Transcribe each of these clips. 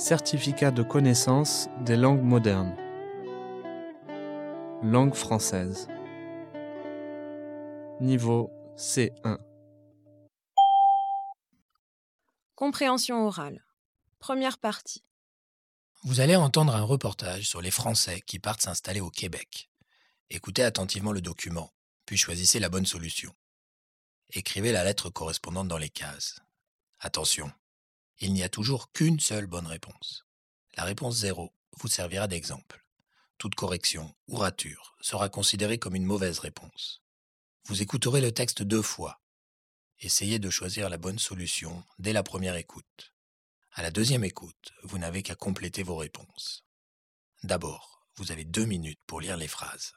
Certificat de connaissance des langues modernes. Langue française. Niveau C1. Compréhension orale. Première partie. Vous allez entendre un reportage sur les Français qui partent s'installer au Québec. Écoutez attentivement le document, puis choisissez la bonne solution. Écrivez la lettre correspondante dans les cases. Attention, il n'y a toujours qu'une seule bonne réponse. La réponse 0 vous servira d'exemple. Toute correction ou rature sera considérée comme une mauvaise réponse. Vous écouterez le texte 2 fois. Essayez de choisir la bonne solution dès la première écoute. À la deuxième écoute, vous n'avez qu'à compléter vos réponses. D'abord, vous avez 2 minutes pour lire les phrases.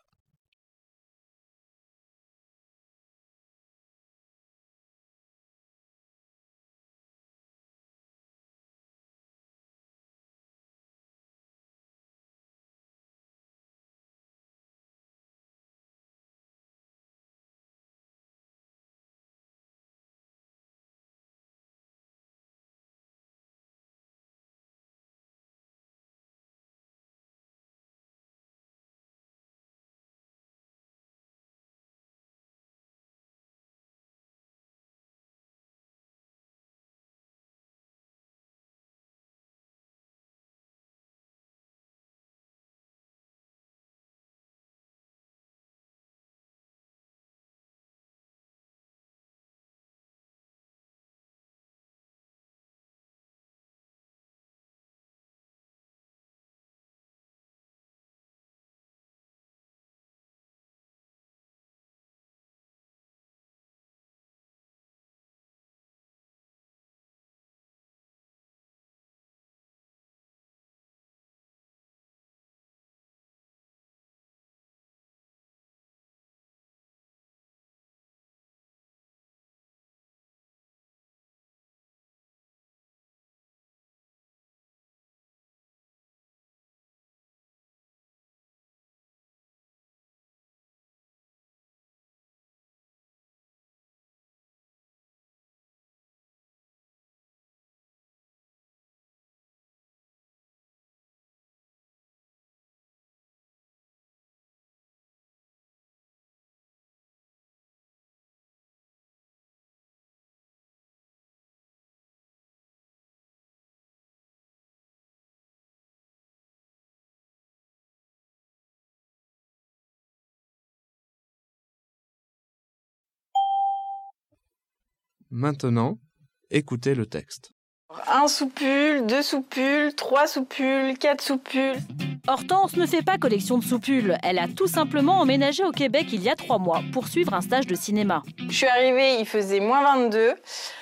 Maintenant, écoutez le texte. 1 soupule, 2 soupules, 3 soupules, 4 soupules. Hortense ne fait pas collection de soupules. Elle a tout simplement emménagé au Québec il y a 3 mois pour suivre un stage de cinéma. Je suis arrivée, il faisait -22.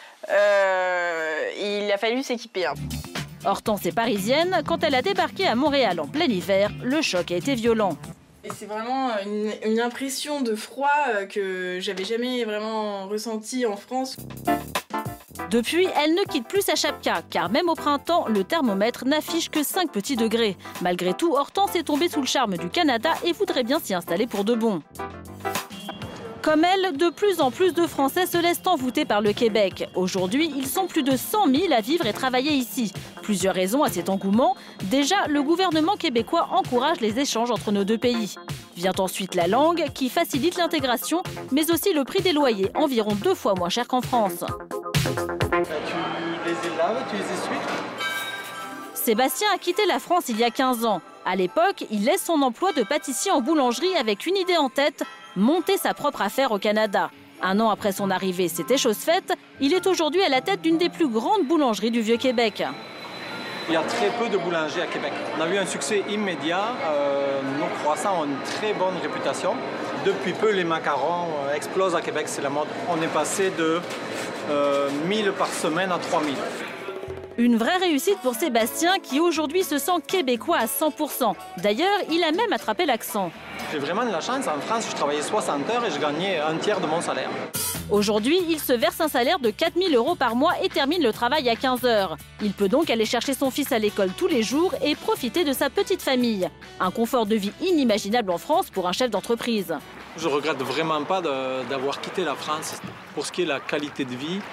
Il a fallu s'équiper. Hortense est parisienne. Quand elle a débarqué à Montréal en plein hiver, le choc a été violent. Et c'est vraiment une impression de froid que j'avais jamais vraiment ressentie en France. Depuis, elle ne quitte plus sa chapka, car même au printemps, le thermomètre n'affiche que 5 petits degrés. Malgré tout, Hortense est tombée sous le charme du Canada et voudrait bien s'y installer pour de bon. Comme elle, de plus en plus de Français se laissent envoûter par le Québec. Aujourd'hui, ils sont plus de 100 000 à vivre et travailler ici. Plusieurs raisons à cet engouement. Déjà, le gouvernement québécois encourage les échanges entre nos deux pays. Vient ensuite la langue, qui facilite l'intégration, mais aussi le prix des loyers, environ 2 fois moins cher qu'en France. Tu les laves, tu les essuies? Sébastien a quitté la France il y a 15 ans. À l'époque, il laisse son emploi de pâtissier en boulangerie avec une idée en tête, monter sa propre affaire au Canada. 1 an après son arrivée, c'était chose faite. Il est aujourd'hui à la tête d'une des plus grandes boulangeries du Vieux-Québec. Il y a très peu de boulangers à Québec. On a eu un succès immédiat. Nos croissants ont une très bonne réputation. Depuis peu, les macarons explosent à Québec, c'est la mode. On est passé de 1000 par semaine à 3000. Une vraie réussite pour Sébastien qui aujourd'hui se sent québécois à 100%. D'ailleurs, il a même attrapé l'accent. J'ai vraiment de la chance. En France, je travaillais 60 heures et je gagnais un tiers de mon salaire. Aujourd'hui, il se verse un salaire de 4 000 € par mois et termine le travail à 15 heures. Il peut donc aller chercher son fils à l'école tous les jours et profiter de sa petite famille. Un confort de vie inimaginable en France pour un chef d'entreprise. Je ne regrette vraiment pas d'avoir quitté la France. Pour ce qui est de la qualité de vie,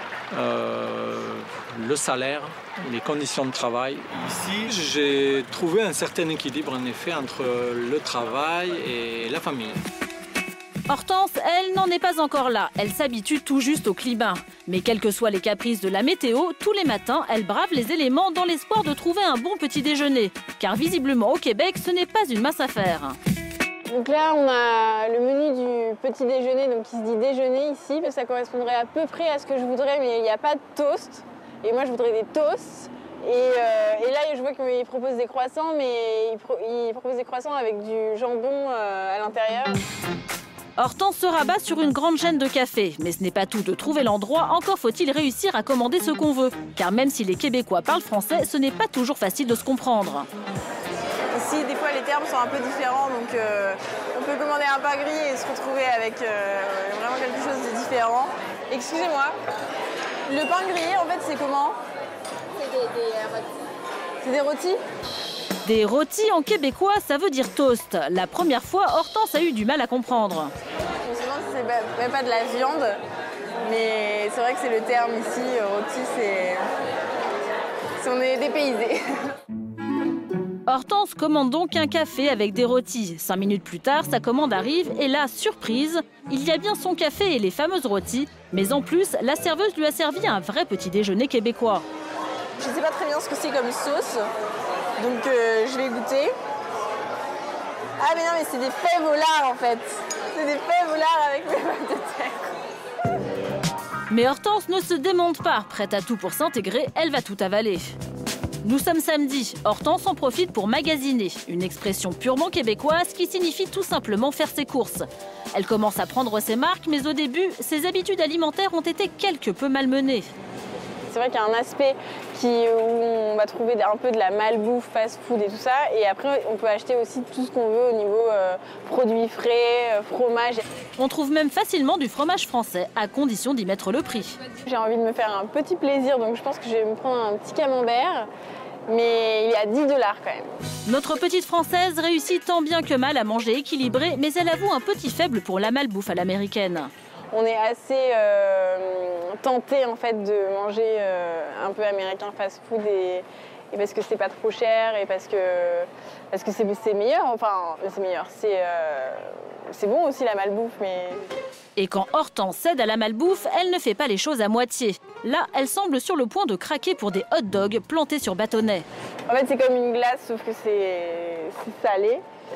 le salaire, les conditions de travail. Ici, j'ai trouvé un certain équilibre en effet entre le travail et la famille. Hortense, elle, n'en est pas encore là. Elle s'habitue tout juste au climat. Mais quels que soient les caprices de la météo, tous les matins, elle brave les éléments dans l'espoir de trouver un bon petit déjeuner. Car visiblement, au Québec, ce n'est pas une mince affaire. Donc là, on a le menu du petit déjeuner, donc qui se dit déjeuner ici, parce que ça correspondrait à peu près à ce que je voudrais, mais il n'y a pas de toast. Et moi, je voudrais des toasts. Et là, je vois qu'ils proposent des croissants, mais ils proposent des croissants avec du jambon à l'intérieur. Hortense se rabat sur une grande chaîne de café. Mais ce n'est pas tout de trouver l'endroit, encore faut-il réussir à commander ce qu'on veut. Car même si les Québécois parlent français, ce n'est pas toujours facile de se comprendre. Ici, des fois, les termes sont un peu différents, donc on peut commander un pain grillé et se retrouver avec vraiment quelque chose de différent. Excusez-moi, le pain grillé, en fait, c'est comment? C'est des rôtis. C'est des rôtis? Des rôtis en québécois, ça veut dire toast. La première fois, Hortense a eu du mal à comprendre. Je me demande si c'est même pas de la viande, mais c'est vrai que c'est le terme ici, rôti, on est dépaysés. Hortense commande donc un café avec des rôtis. 5 minutes plus tard, sa commande arrive et là, surprise, il y a bien son café et les fameuses rôtis. Mais en plus, la serveuse lui a servi un vrai petit déjeuner québécois. Je ne sais pas très bien ce que c'est comme sauce, donc je vais goûter. Ah mais non, mais c'est des fèves au lard en fait. C'est des fèves au lard avec mes pommes de terre. Mais Hortense ne se démonte pas. Prête à tout pour s'intégrer, elle va tout avaler. Nous sommes samedi. Hortense en profite pour magasiner, une expression purement québécoise qui signifie tout simplement faire ses courses. Elle commence à prendre ses marques, mais au début, ses habitudes alimentaires ont été quelque peu malmenées. C'est vrai qu'il y a un aspect où on va trouver un peu de la malbouffe, fast-food et tout ça. Et après, on peut acheter aussi tout ce qu'on veut au niveau produits frais, fromage. On trouve même facilement du fromage français, à condition d'y mettre le prix. J'ai envie de me faire un petit plaisir, donc je pense que je vais me prendre un petit camembert. Mais il est à 10 $ quand même. Notre petite Française réussit tant bien que mal à manger équilibré, mais elle avoue un petit faible pour la malbouffe à l'américaine. On est assez tenté en fait de manger un peu américain fast-food et parce que c'est pas trop cher et parce que c'est meilleur. Enfin, c'est meilleur. C'est bon aussi la malbouffe, mais. Et quand Hortense cède à la malbouffe, elle ne fait pas les choses à moitié. Là, elle semble sur le point de craquer pour des hot dogs plantés sur bâtonnets. En fait, c'est comme une glace, sauf que c'est salé.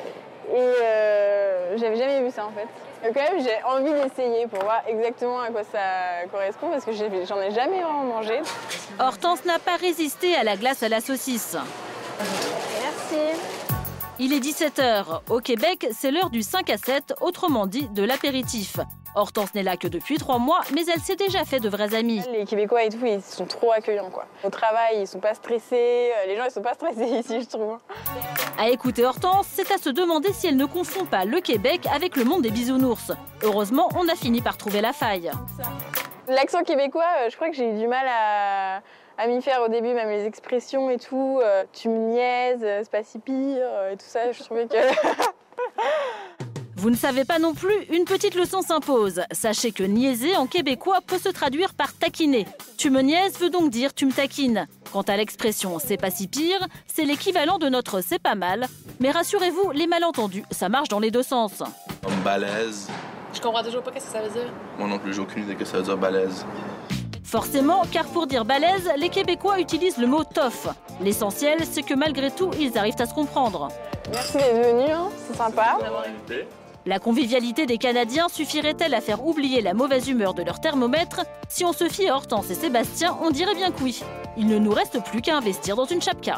Et j'avais jamais vu ça en fait. Donc quand même, j'ai envie d'essayer pour voir exactement à quoi ça correspond parce que j'en ai jamais vraiment mangé. Hortense n'a pas résisté à la glace à la saucisse. Merci. Il est 17h. Au Québec, c'est l'heure du 5 à 7, autrement dit de l'apéritif. Hortense n'est là que depuis 3 mois, mais elle s'est déjà fait de vrais amis. Les Québécois et tout, ils sont trop accueillants, quoi. Au travail, ils sont pas stressés. Les gens, ils sont pas stressés ici, je trouve. À écouter Hortense, c'est à se demander si elle ne confond pas le Québec avec le monde des bisounours. Heureusement, on a fini par trouver la faille. L'accent québécois, je crois que j'ai eu du mal à m'y faire au début, même les expressions et tout. Tu me niaises, c'est pas si pire, et tout ça, je trouvais que... Vous ne savez pas non plus, une petite leçon s'impose. Sachez que niaiser en québécois peut se traduire par taquiner. Tu me niaises veut donc dire tu me taquines. Quant à l'expression c'est pas si pire, c'est l'équivalent de notre c'est pas mal. Mais rassurez-vous, les malentendus, ça marche dans les deux sens. Comme balèze. Je comprends toujours pas qu'est-ce que ça veut dire. Moi non plus, j'ai aucune idée de ce que ça veut dire balèze. Forcément, car pour dire balèze, les Québécois utilisent le mot tough. L'essentiel, c'est que malgré tout, ils arrivent à se comprendre. Merci d'être venu, hein, c'est sympa. La convivialité des Canadiens suffirait-elle à faire oublier la mauvaise humeur de leur thermomètre? Si on se fie à Hortense et Sébastien, on dirait bien que oui. Il ne nous reste plus qu'à investir dans une chapka.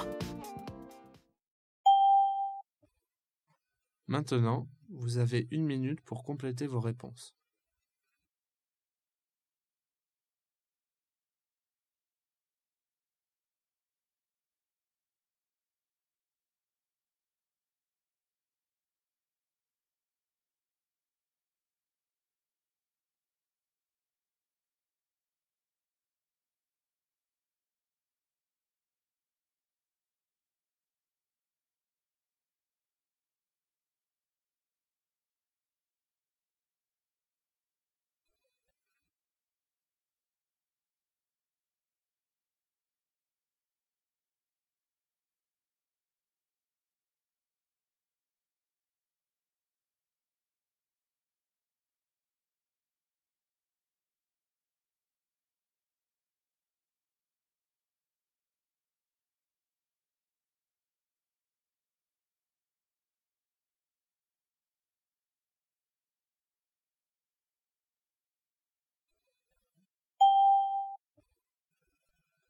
Maintenant, vous avez 1 minute pour compléter vos réponses.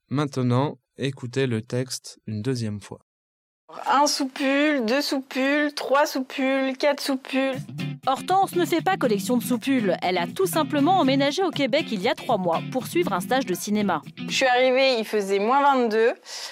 Maintenant, écoutez le texte une deuxième fois. 1 soupule, 2 soupules, 3 soupules, 4 soupules. Hortense ne fait pas collection de soupules. Elle a tout simplement emménagé au Québec il y a 3 mois pour suivre un stage de cinéma. Je suis arrivée, il faisait -22.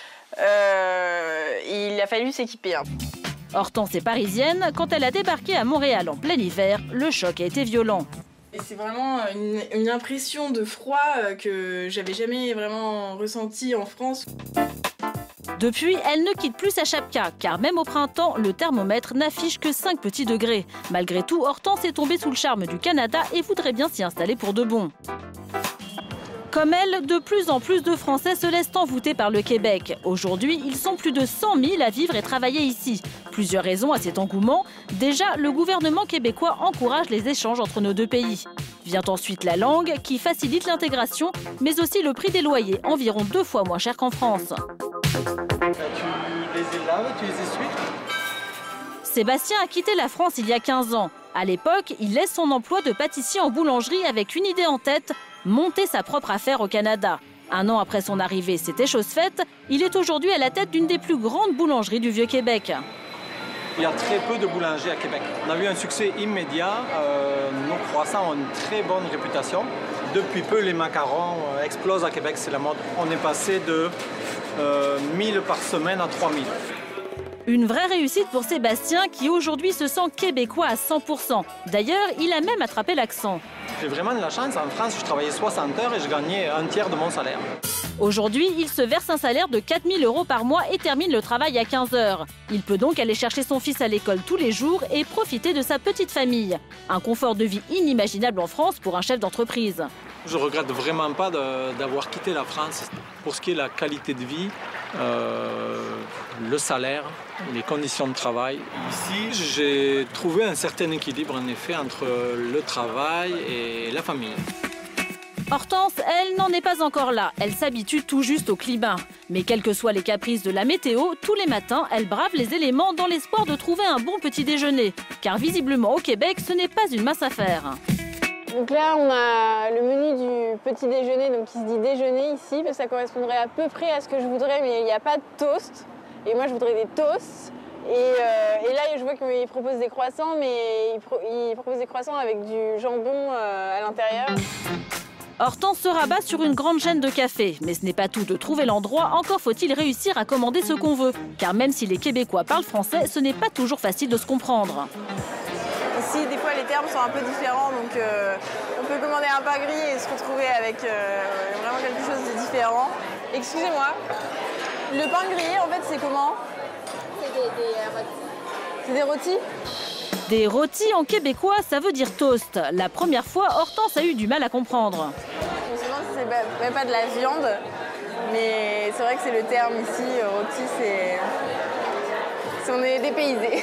Il a fallu s'équiper. Hortense est parisienne. Quand elle a débarqué à Montréal en plein hiver, le choc a été violent. Et c'est vraiment une impression de froid que j'avais jamais vraiment ressentie en France. Depuis, elle ne quitte plus sa chapka, car même au printemps, le thermomètre n'affiche que 5 petits degrés. Malgré tout, Hortense est tombée sous le charme du Canada et voudrait bien s'y installer pour de bon. Comme elle, de plus en plus de Français se laissent envoûter par le Québec. Aujourd'hui, ils sont plus de 100 000 à vivre et travailler ici. Plusieurs raisons à cet engouement. Déjà, le gouvernement québécois encourage les échanges entre nos deux pays. Vient ensuite la langue, qui facilite l'intégration, mais aussi le prix des loyers, environ 2 fois moins cher qu'en France. Tu les laves, tu les essuies? Sébastien a quitté la France il y a 15 ans. À l'époque, il laisse son emploi de pâtissier en boulangerie avec une idée en tête, monter sa propre affaire au Canada. 1 an après son arrivée, c'était chose faite. Il est aujourd'hui à la tête d'une des plus grandes boulangeries du Vieux-Québec. Il y a très peu de boulangers à Québec. On a eu un succès immédiat. Nos croissants ont une très bonne réputation. Depuis peu, les macarons explosent à Québec, c'est la mode. On est passé de 1000 par semaine à 3000. Une vraie réussite pour Sébastien qui aujourd'hui se sent québécois à 100%. D'ailleurs, il a même attrapé l'accent. J'ai vraiment de la chance. En France, je travaillais 60 heures et je gagnais un tiers de mon salaire. Aujourd'hui, il se verse un salaire de 4 000 € par mois et termine le travail à 15 heures. Il peut donc aller chercher son fils à l'école tous les jours et profiter de sa petite famille. Un confort de vie inimaginable en France pour un chef d'entreprise. Je regrette vraiment pas d'avoir quitté la France. Pour ce qui est de la qualité de vie, le salaire, les conditions de travail. Ici, j'ai trouvé un certain équilibre en effet entre le travail et la famille. Hortense, elle, n'en est pas encore là. Elle s'habitue tout juste au climat. Mais quels que soient les caprices de la météo, tous les matins, elle brave les éléments dans l'espoir de trouver un bon petit déjeuner. Car visiblement, au Québec, ce n'est pas une mince affaire. Donc là, on a le menu du petit déjeuner, donc qui se dit déjeuner ici, parce que ça correspondrait à peu près à ce que je voudrais, mais il n'y a pas de toast. Et moi, je voudrais des toasts. Et là, je vois qu'ils proposent des croissants, mais ils proposent des croissants avec du jambon à l'intérieur. Hortense se rabat sur une grande chaîne de café. Mais ce n'est pas tout de trouver l'endroit, encore faut-il réussir à commander ce qu'on veut. Car même si les Québécois parlent français, ce n'est pas toujours facile de se comprendre. Ici, des fois, les termes sont un peu différents, donc on peut commander un pain grillé et se retrouver avec vraiment quelque chose de différent. Excusez-moi, le pain grillé, en fait, c'est comment? C'est des rôtis. C'est des rôtis? Des rôtis en québécois, ça veut dire toast. La première fois, Hortense a eu du mal à comprendre. Je me demande si c'est même pas de la viande, mais c'est vrai que c'est le terme ici, rôti, c'est... On est dépaysés.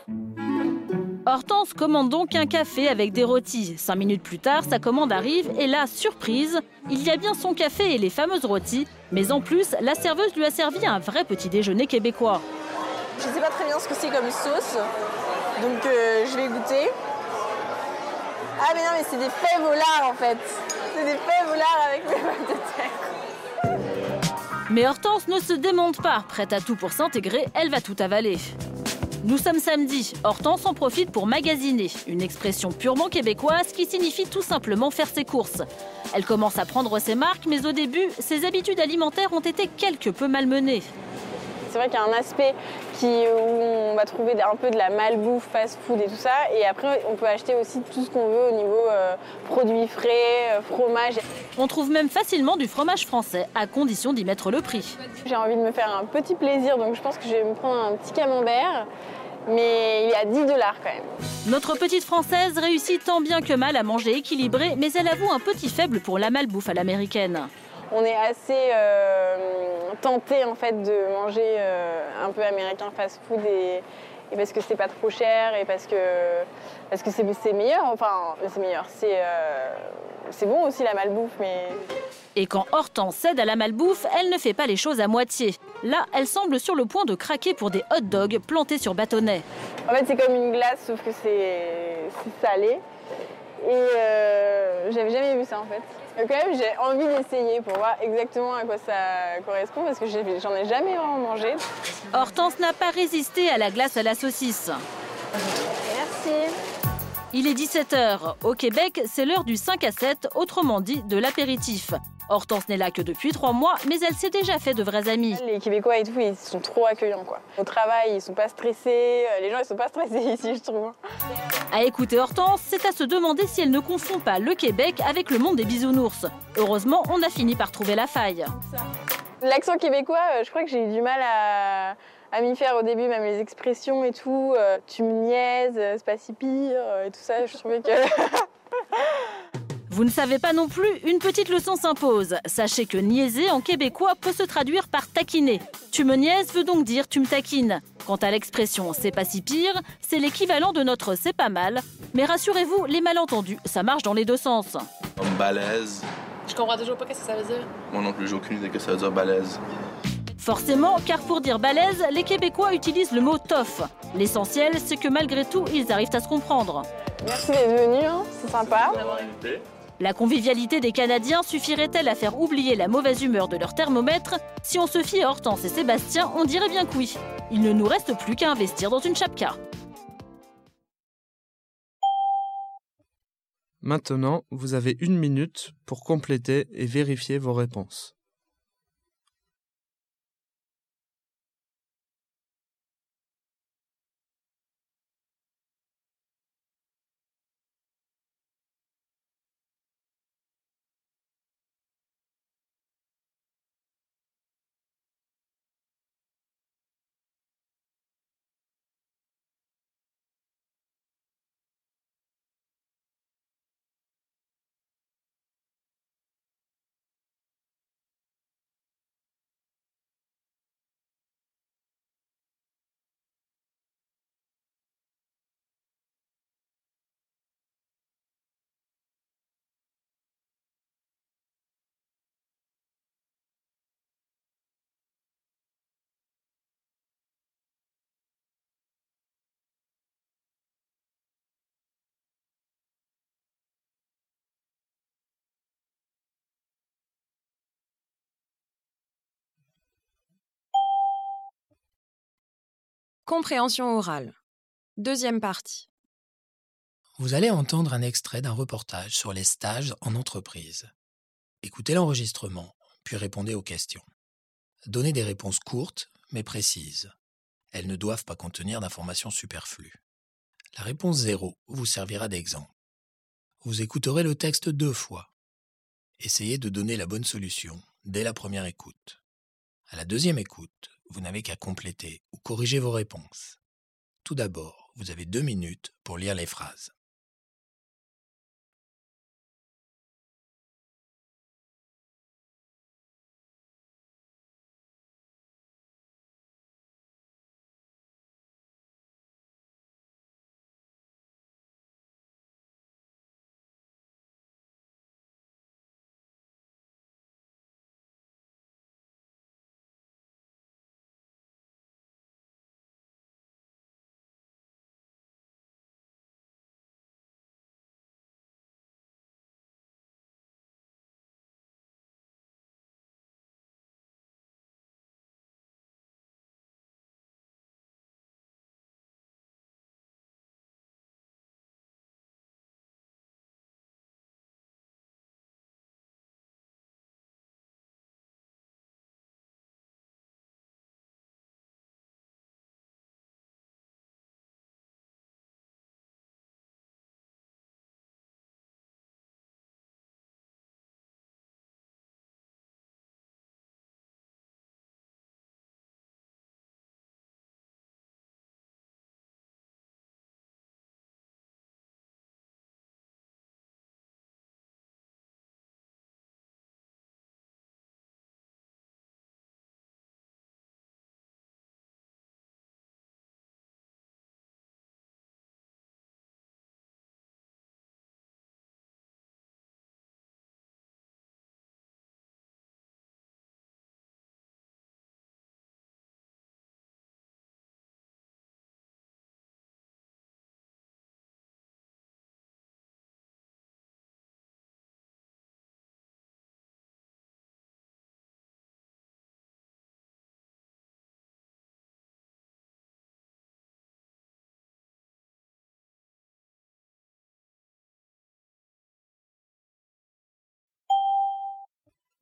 Hortense commande donc un café avec des rôtis. 5 minutes plus tard, sa commande arrive et là, surprise, il y a bien son café et les fameuses rôtis. Mais en plus, la serveuse lui a servi un vrai petit déjeuner québécois. Je ne sais pas très bien ce que c'est comme sauce, donc je vais goûter. Ah mais non, mais c'est des fèves au lard en fait. C'est des fèves au lard avec mes pommes de terre. Mais Hortense ne se démonte pas. Prête à tout pour s'intégrer, elle va tout avaler. Nous sommes samedi. Hortense en profite pour magasiner, une expression purement québécoise qui signifie tout simplement faire ses courses. Elle commence à prendre ses marques, mais au début, ses habitudes alimentaires ont été quelque peu malmenées. C'est vrai qu'il y a un aspect où on va trouver un peu de la malbouffe, fast-food et tout ça. Et après, on peut acheter aussi tout ce qu'on veut au niveau produits frais, fromage. On trouve même facilement du fromage français, à condition d'y mettre le prix. J'ai envie de me faire un petit plaisir, donc je pense que je vais me prendre un petit camembert. Mais il est à 10 $ quand même. Notre petite Française réussit tant bien que mal à manger équilibré, mais elle avoue un petit faible pour la malbouffe à l'américaine. On est assez tenté en fait de manger un peu américain fast-food et parce que c'est pas trop cher et parce que c'est meilleur. Enfin, c'est meilleur. C'est bon aussi la malbouffe, mais... Et quand Hortense cède à la malbouffe, elle ne fait pas les choses à moitié. Là, elle semble sur le point de craquer pour des hot dogs plantés sur bâtonnets. En fait, c'est comme une glace, sauf que c'est salé. Et j'avais jamais vu ça en fait. Donc quand même, j'ai envie d'essayer pour voir exactement à quoi ça correspond parce que j'en ai jamais vraiment mangé. Hortense n'a pas résisté à la glace à la saucisse. Merci. Il est 17h. Au Québec, c'est l'heure du 5 à 7, autrement dit de l'apéritif. Hortense n'est là que depuis 3 mois, mais elle s'est déjà fait de vrais amis. Les Québécois et tout, ils sont trop accueillants quoi. Au travail, ils sont pas stressés. Les gens, ils sont pas stressés ici, je trouve. À écouter Hortense, c'est à se demander si elle ne confond pas le Québec avec le monde des bisounours. Heureusement, on a fini par trouver la faille. L'accent québécois, je crois que j'ai eu du mal à m'y faire au début, même les expressions et tout. Tu me niaises, c'est pas si pire, et tout ça, je trouvais que... Vous ne savez pas non plus, une petite leçon s'impose. Sachez que niaiser en québécois peut se traduire par taquiner. Tu me niaises veut donc dire tu me taquines. Quant à l'expression c'est pas si pire, c'est l'équivalent de notre c'est pas mal. Mais rassurez-vous, les malentendus, ça marche dans les deux sens. Comme balèze. Je comprends toujours pas ce que ça veut dire. Moi non plus, j'ai aucune idée que ça veut dire balèze. Forcément, car pour dire balèze, les Québécois utilisent le mot tough. L'essentiel, c'est que malgré tout, ils arrivent à se comprendre. Merci d'être venu, hein, c'est sympa. La convivialité des Canadiens suffirait-elle à faire oublier la mauvaise humeur de leur thermomètre? Si on se fie à Hortense et Sébastien, on dirait bien que oui. Il ne nous reste plus qu'à investir dans une chapka. Maintenant, vous avez 1 minute pour compléter et vérifier vos réponses. Compréhension orale. Deuxième partie. Vous allez entendre un extrait d'un reportage sur les stages en entreprise. Écoutez l'enregistrement, puis répondez aux questions. Donnez des réponses courtes, mais précises. Elles ne doivent pas contenir d'informations superflues. La réponse 0 vous servira d'exemple. Vous écouterez le texte 2 fois. Essayez de donner la bonne solution dès la première écoute. À la deuxième écoute, vous n'avez qu'à compléter ou corriger vos réponses. Tout d'abord, vous avez 2 minutes pour lire les phrases.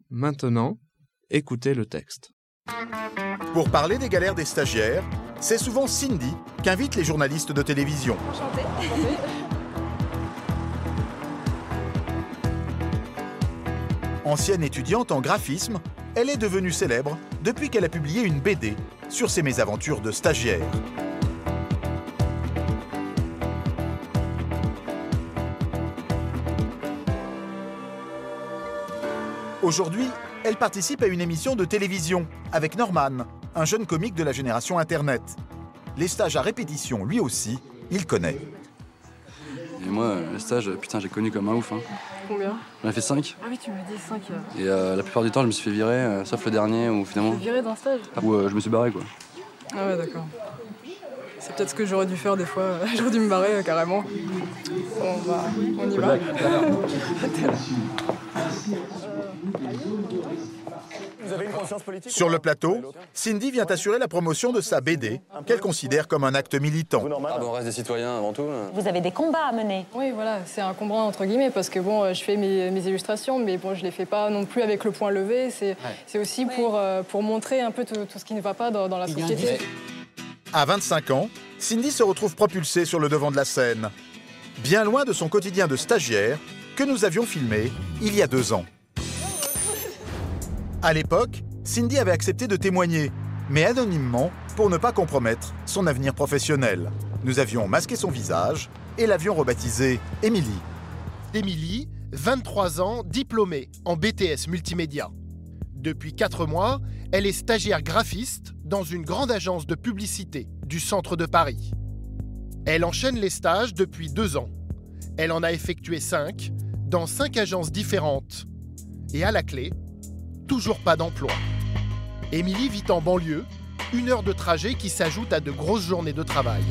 Maintenant, écoutez le texte. Pour parler des galères des stagiaires, c'est souvent Cindy qu'invitent les journalistes de télévision. Enchantée. Ancienne étudiante en graphisme, elle est devenue célèbre depuis qu'elle a publié une BD sur ses mésaventures de stagiaire. Aujourd'hui, elle participe à une émission de télévision avec Norman, un jeune comique de la génération Internet. Les stages à répétition, lui aussi, il connaît. Et moi, le stage, putain, j'ai connu comme un ouf. Hein. Combien? J'en ai fait 5. Ah oui, tu me dis 5. Et la plupart du temps, je me suis fait virer, sauf le dernier où finalement. Tu t'es viré d'un stage? Où je me suis barré, quoi. Ah ouais, d'accord. C'est peut-être ce que j'aurais dû faire des fois. J'aurais dû me barrer carrément. Bon, bah, on y va. Sur le plateau, Cindy vient assurer la promotion de sa BD, qu'elle considère comme un acte militant. Ah bon, on reste des citoyens avant tout. Vous avez des combats à mener. Oui, voilà, c'est un combat entre guillemets parce que bon, je fais mes illustrations, mais bon, je les fais pas non plus avec le poing levé. C'est aussi pour montrer un peu tout ce qui ne va pas dans la société. À 25 ans, Cindy se retrouve propulsée sur le devant de la scène, bien loin de son quotidien de stagiaire que nous avions filmé il y a 2 ans. À l'époque, Cindy avait accepté de témoigner, mais anonymement pour ne pas compromettre son avenir professionnel. Nous avions masqué son visage et l'avions rebaptisée Émilie. Émilie, 23 ans, diplômée en BTS multimédia. Depuis 4 mois, elle est stagiaire graphiste dans une grande agence de publicité du centre de Paris. Elle enchaîne les stages depuis 2 ans. Elle en a effectué 5 dans 5 agences différentes. Et à la clé, toujours pas d'emploi. Émilie vit en banlieue, 1 heure de trajet qui s'ajoute à de grosses journées de travail.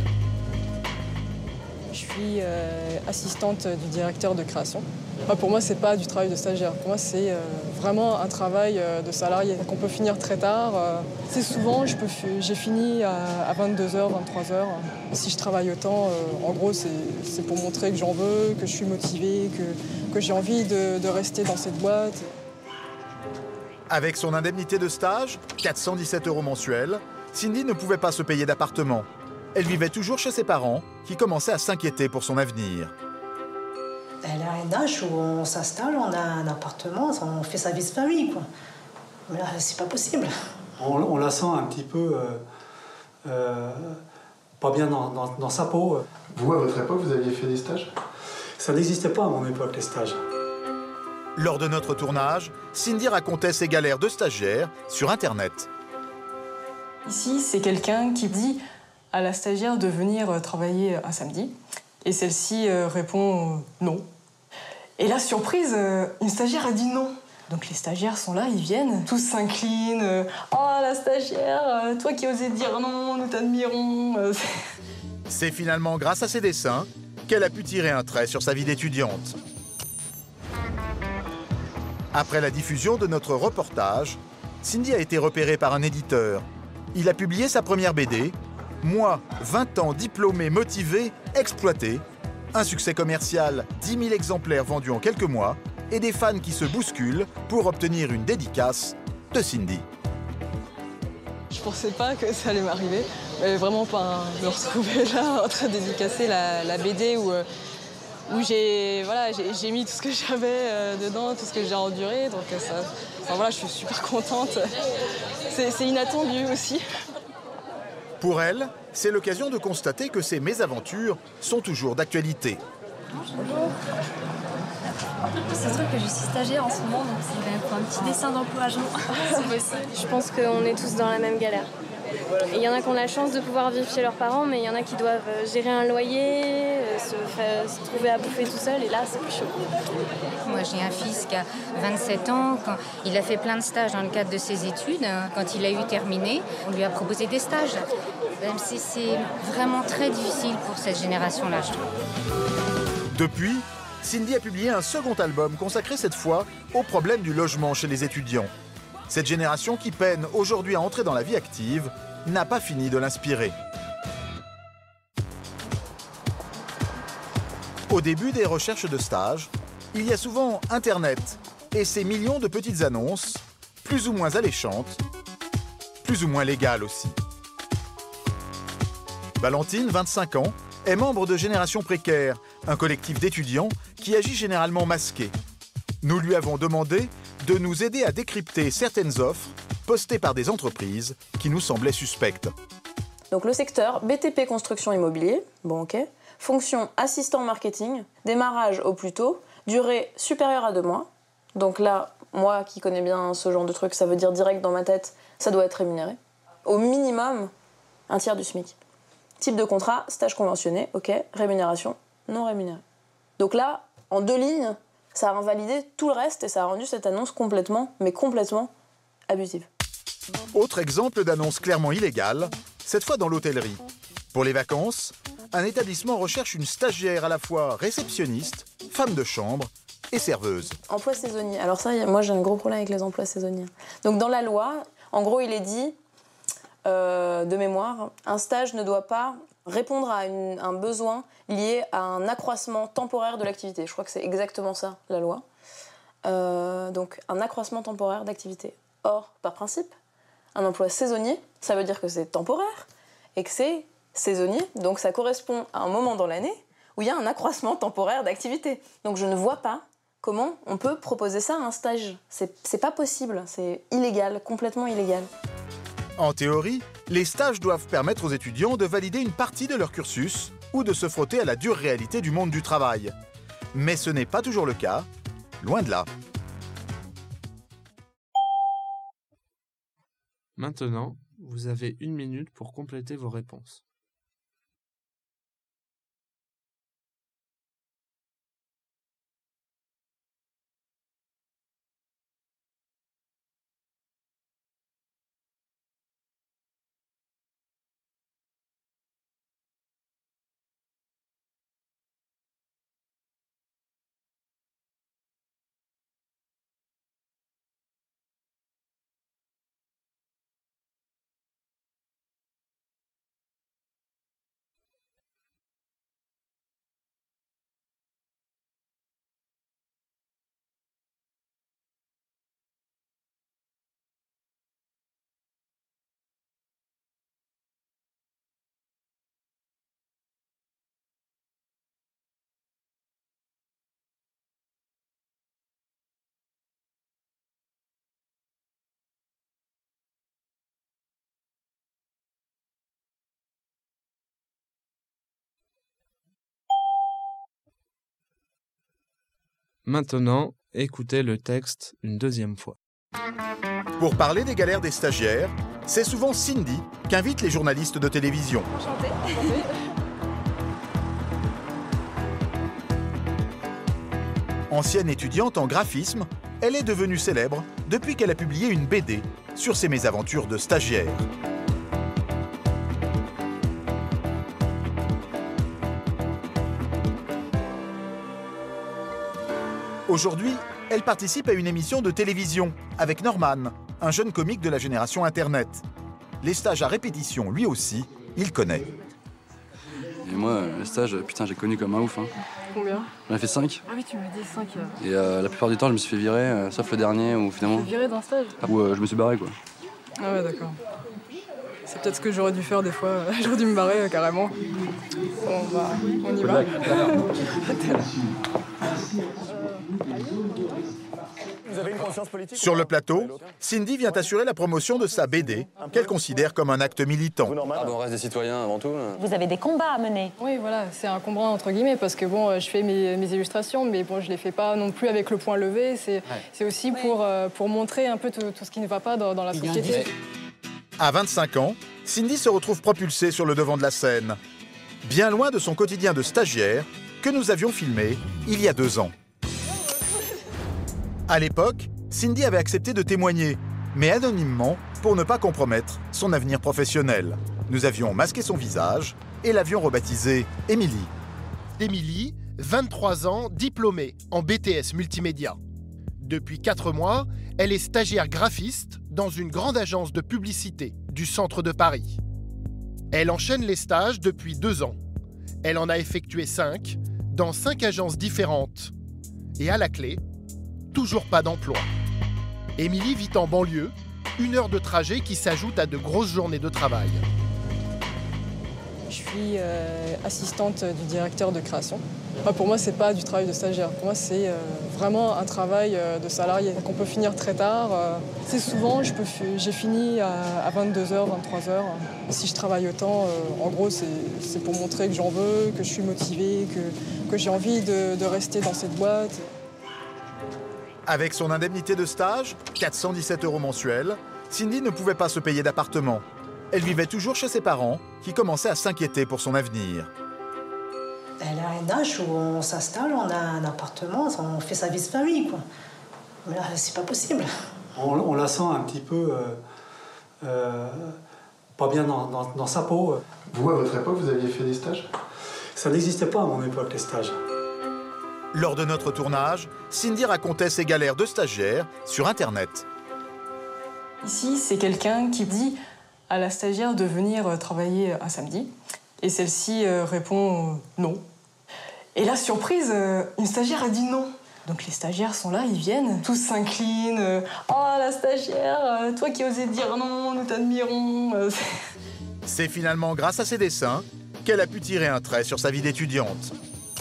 Je suis assistante du directeur de création. Enfin, pour moi, c'est pas du travail de stagiaire. Pour moi, c'est vraiment un travail de salarié. Donc, on peut finir très tard. C'est souvent, j'ai fini à 22h, 23h. Si je travaille autant, en gros, c'est pour montrer que j'en veux, que je suis motivée, que j'ai envie de rester dans cette boîte. Avec son indemnité de stage, 417 € mensuels, Cindy ne pouvait pas se payer d'appartement. Elle vivait toujours chez ses parents, qui commençaient à s'inquiéter pour son avenir. Elle a un âge où on s'installe, on a un appartement, on fait sa vie de famille, quoi. Mais là, c'est pas possible. On la sent un petit peu pas bien dans sa peau. Vous, à votre époque, vous aviez fait des stages? Ça n'existait pas à mon époque, les stages. Lors de notre tournage, Cindy racontait ses galères de stagiaire sur Internet. Ici, c'est quelqu'un qui dit à la stagiaire de venir travailler un samedi. Et celle-ci répond non. Et là, surprise, une stagiaire a dit non. Donc les stagiaires sont là, ils viennent, tous s'inclinent. Oh, la stagiaire, toi qui osais dire non, nous t'admirons. C'est finalement grâce à ses dessins qu'elle a pu tirer un trait sur sa vie d'étudiante. Après la diffusion de notre reportage, Cindy a été repérée par un éditeur. Il a publié sa première BD, Moi, 20 ans diplômé, motivé, exploité. Un succès commercial, 10 000 exemplaires vendus en quelques mois et des fans qui se bousculent pour obtenir une dédicace de Cindy. Je pensais pas que ça allait m'arriver, mais vraiment pas. Hein. Me retrouver là en train de dédicacer la BD où j'ai mis tout ce que j'avais dedans, tout ce que j'ai enduré. Donc je suis super contente. C'est inattendu aussi. Pour elle, c'est l'occasion de constater que ces mésaventures sont toujours d'actualité. Bonjour. C'est vrai que je suis stagiaire en ce moment, donc c'est pour un petit dessin d'emploi à jour. Je pense qu'on est tous dans la même galère. Il y en a qui ont la chance de pouvoir vivre chez leurs parents, mais il y en a qui doivent gérer un loyer, se trouver à bouffer tout seul, et là, c'est plus chaud. Moi, j'ai un fils qui a 27 ans. Il a fait plein de stages dans le cadre de ses études. Quand il a eu terminé, on lui a proposé des stages. C'est vraiment très difficile pour cette génération-là, je trouve. Depuis, Cindy a publié un second album consacré cette fois au problème du logement chez les étudiants. Cette génération qui peine aujourd'hui à entrer dans la vie active n'a pas fini de l'inspirer. Au début des recherches de stage, il y a souvent Internet et ses millions de petites annonces, plus ou moins alléchantes, plus ou moins légales aussi. Valentine, 25 ans, est membre de Génération Précaire, un collectif d'étudiants qui agit généralement masqué. Nous lui avons demandé de nous aider à décrypter certaines offres postées par des entreprises qui nous semblaient suspectes. Donc le secteur BTP construction immobilier, bon ok, fonction assistant marketing, démarrage au plus tôt, durée supérieure à 2 mois. Donc là, moi qui connais bien ce genre de truc, ça veut dire direct dans ma tête, ça doit être rémunéré. Au minimum, 1/3 du SMIC. Type de contrat, stage conventionné, ok, rémunération non rémunérée. Donc là, en 2 lignes, ça a invalidé tout le reste et ça a rendu cette annonce complètement, mais complètement abusive. Autre exemple d'annonce clairement illégale, cette fois dans l'hôtellerie. Pour les vacances, un établissement recherche une stagiaire à la fois réceptionniste, femme de chambre et serveuse. Emploi saisonnier. Alors ça, moi j'ai un gros problème avec les emplois saisonniers. Donc dans la loi, en gros, il est dit, de mémoire, un stage ne doit pas répondre à un besoin lié à un accroissement temporaire de l'activité. Je crois que c'est exactement ça, la loi. Donc un accroissement temporaire d'activité. Or, par principe, un emploi saisonnier, ça veut dire que c'est temporaire et que c'est saisonnier. Donc ça correspond à un moment dans l'année où il y a un accroissement temporaire d'activité. Donc je ne vois pas comment on peut proposer ça à un stage. C'est pas possible, c'est illégal, complètement illégal. En théorie, les stages doivent permettre aux étudiants de valider une partie de leur cursus ou de se frotter à la dure réalité du monde du travail. Mais ce n'est pas toujours le cas, loin de là. Maintenant, vous avez 1 minute pour compléter vos réponses. Maintenant, écoutez le texte une 2e fois. Pour parler des galères des stagiaires, c'est souvent Cindy qu'invitent les journalistes de télévision. Enchantée. Ancienne étudiante en graphisme, elle est devenue célèbre depuis qu'elle a publié une BD sur ses mésaventures de stagiaire. Aujourd'hui, elle participe à une émission de télévision avec Norman, un jeune comique de la génération Internet. Les stages à répétition, lui aussi, il connaît. Et moi, les stages, putain, j'ai connu comme un ouf. Hein. Combien? J'en ai fait 5. Ah oui, tu me dis 5. Et la plupart du temps, je me suis fait virer, sauf le dernier où finalement... Tu t'es viré d'un stage? Où je me suis barré, quoi. Ah ouais, d'accord. C'est peut-être ce que j'aurais dû faire des fois. J'aurais dû me barrer carrément. Bon, bah, on y va. Sur le plateau, Cindy vient assurer la promotion de sa BD, qu'elle considère comme un acte militant. Ah bon, on reste des citoyens avant tout. Vous avez des combats à mener. Oui, voilà, c'est un combat entre guillemets, parce que bon, je fais mes illustrations, mais bon, je les fais pas non plus avec le poing levé. C'est aussi pour montrer un peu tout ce qui ne va pas dans la société. À 25 ans, Cindy se retrouve propulsée sur le devant de la scène, bien loin de son quotidien de stagiaire que nous avions filmé il y a 2 ans. À l'époque, Cindy avait accepté de témoigner, mais anonymement pour ne pas compromettre son avenir professionnel. Nous avions masqué son visage et l'avions rebaptisée Émilie. Émilie, 23 ans, diplômée en BTS multimédia. Depuis 4 mois, elle est stagiaire graphiste dans une grande agence de publicité du centre de Paris. Elle enchaîne les stages depuis 2 ans. Elle en a effectué 5 dans 5 agences différentes. Et à la clé, toujours pas d'emploi. Émilie vit en banlieue, 1 heure de trajet qui s'ajoute à de grosses journées de travail. Je suis assistante du directeur de création. Pour moi, c'est pas du travail de stagiaire. Pour moi, c'est vraiment un travail de salarié qu'on peut finir très tard. C'est souvent, j'ai fini à 22h, 23h. Si je travaille autant, en gros, c'est pour montrer que j'en veux, que je suis motivée, que j'ai envie de rester dans cette boîte. Avec son indemnité de stage, 417 € mensuels, Cindy ne pouvait pas se payer d'appartement. Elle vivait toujours chez ses parents, qui commençaient à s'inquiéter pour son avenir. Elle a un âge où on s'installe, on a un appartement, on fait sa vie de famille, quoi. Mais là, c'est pas possible. On la sent un petit peu pas bien dans sa peau. Vous, à votre époque, vous aviez fait des stages? Ça n'existait pas à mon époque, les stages. Lors de notre tournage, Cindy racontait ses galères de stagiaire sur Internet. Ici, c'est quelqu'un qui dit à la stagiaire de venir travailler un samedi. Et celle-ci répond non. Et là, surprise, une stagiaire a dit non. Donc les stagiaires sont là, ils viennent, tous s'inclinent. Oh, la stagiaire, toi qui osais dire non, nous t'admirons. C'est finalement grâce à ses dessins qu'elle a pu tirer un trait sur sa vie d'étudiante.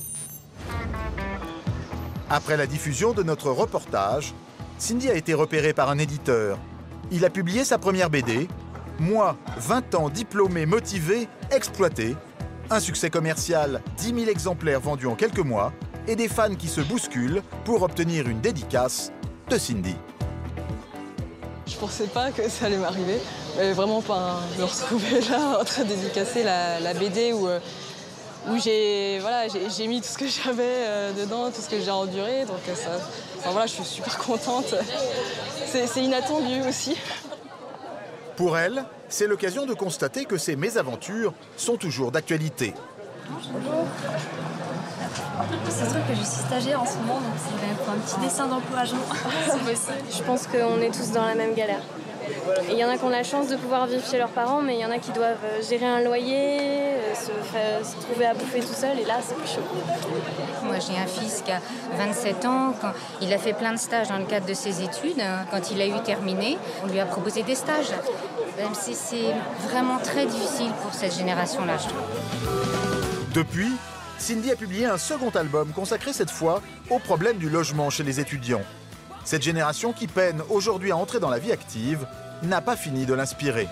Après la diffusion de notre reportage, Cindy a été repérée par un éditeur. Il a publié sa première BD, Moi, 20 ans diplômé, motivé, exploité. Un succès commercial, 10 000 exemplaires vendus en quelques mois et des fans qui se bousculent pour obtenir une dédicace de Cindy. Je pensais pas que ça allait m'arriver, mais vraiment pas me retrouver là en train de dédicacer la BD où j'ai mis tout ce que j'avais dedans, tout ce que j'ai enduré. Donc je suis super contente. C'est inattendu aussi. Pour elle, c'est l'occasion de constater que ces mésaventures sont toujours d'actualité. Bonjour. C'est sûr que je suis stagiaire en ce moment, donc c'est bien pour un petit dessin d'emploi à jour, si possible. Je pense qu'on est tous dans la même galère. Il y en a qui ont la chance de pouvoir vivre chez leurs parents, mais il y en a qui doivent gérer un loyer, se trouver à bouffer tout seul, et là, c'est plus chaud. Moi, j'ai un fils qui a 27 ans. Il a fait plein de stages dans le cadre de ses études. Quand il a eu terminé, on lui a proposé des stages. C'est vraiment très difficile pour cette génération-là, je trouve. Depuis, Cindy a publié un second album consacré cette fois au problème du logement chez les étudiants. Cette génération qui peine aujourd'hui à entrer dans la vie active n'a pas fini de l'inspirer.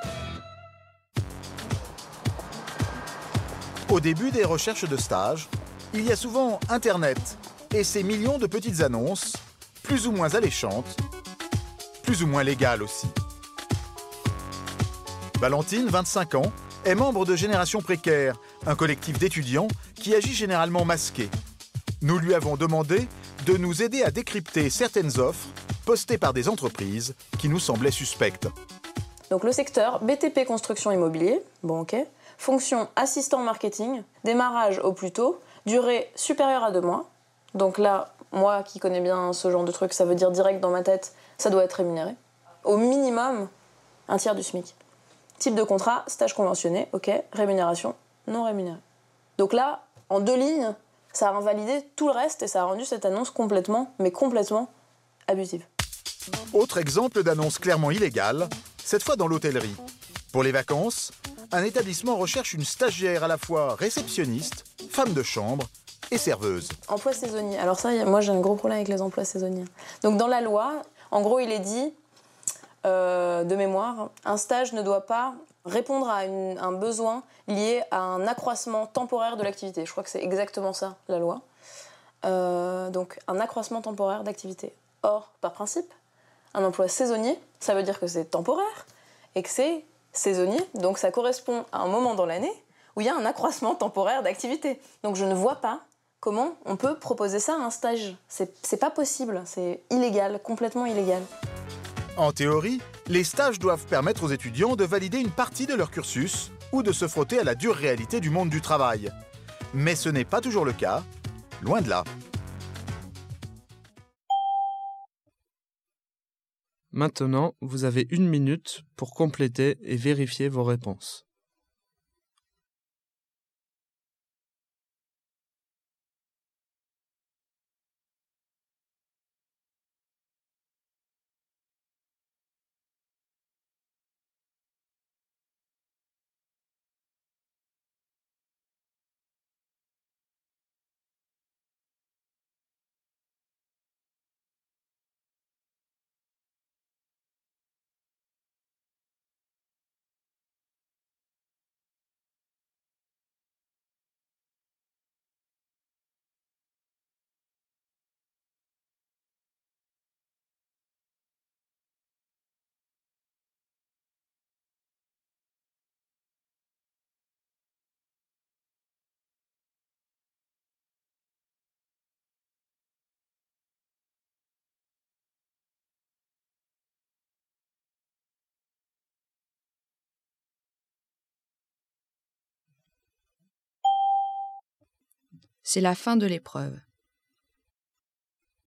Au début des recherches de stage, il y a souvent Internet et ses millions de petites annonces, plus ou moins alléchantes, plus ou moins légales aussi. Valentine, 25 ans, est membre de Génération Précaire, un collectif d'étudiants qui agit généralement masqué. Nous lui avons demandé de nous aider à décrypter certaines offres postées par des entreprises qui nous semblaient suspectes. Donc le secteur BTP construction immobilier, bon ok, fonction assistant marketing, démarrage au plus tôt, durée supérieure à 2 mois. Donc là, moi qui connais bien ce genre de truc, ça veut dire direct dans ma tête, ça doit être rémunéré. Au minimum, 1/3 du SMIC. Type de contrat, stage conventionné, ok, rémunération, non rémunérée. Donc là, en 2 lignes, ça a invalidé tout le reste et ça a rendu cette annonce complètement, mais complètement abusive. Autre exemple d'annonce clairement illégale, cette fois dans l'hôtellerie. Pour les vacances, un établissement recherche une stagiaire à la fois réceptionniste, femme de chambre et serveuse. Emploi saisonnier. Alors ça, moi j'ai un gros problème avec les emplois saisonniers. Donc dans la loi, en gros, il est dit, de mémoire, un stage ne doit pas répondre à un besoin lié à un accroissement temporaire de l'activité. Je crois que c'est exactement ça, la loi. Donc un accroissement temporaire d'activité. Or, par principe, un emploi saisonnier, ça veut dire que c'est temporaire et que c'est saisonnier. Donc ça correspond à un moment dans l'année où il y a un accroissement temporaire d'activité. Donc je ne vois pas comment on peut proposer ça à un stage. C'est pas possible, c'est illégal, complètement illégal. En théorie, les stages doivent permettre aux étudiants de valider une partie de leur cursus ou de se frotter à la dure réalité du monde du travail. Mais ce n'est pas toujours le cas, loin de là. Maintenant, vous avez 1 minute pour compléter et vérifier vos réponses. C'est la fin de l'épreuve.